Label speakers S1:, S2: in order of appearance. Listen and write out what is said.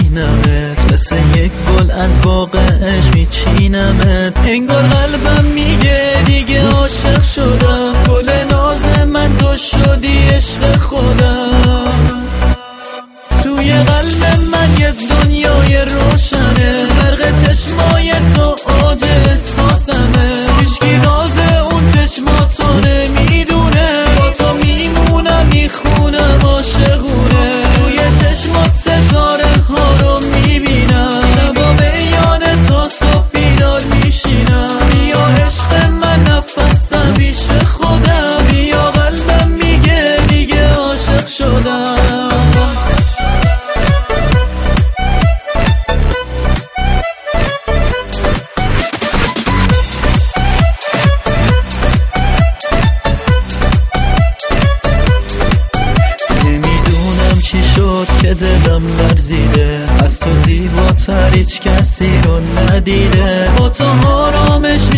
S1: میبینمت، مثل یک گل از باغ عشق میچینمت. انگار قلبم میگه دیگه عاشق شدم، گل ناز من تو شدی عشق خودم. توی قلب من یه دنیای روشنه، برق چشمای تو اوج احساسمه. هیچکی راز اون چشماتو نمیدونه، با تو میمونم میخونم عاشقونه. توی چشمات ستاره ها رو میبینم، شبا به یاد تا صبح بیدار میشینم. بیا عشق من نفسم پیش خودم، بیا قلبم میگه دیگه عاشق شدم. چی شد که دلم لرزیده، از تو زیباتر هیچ کسی رو ندیده. با تو آرامش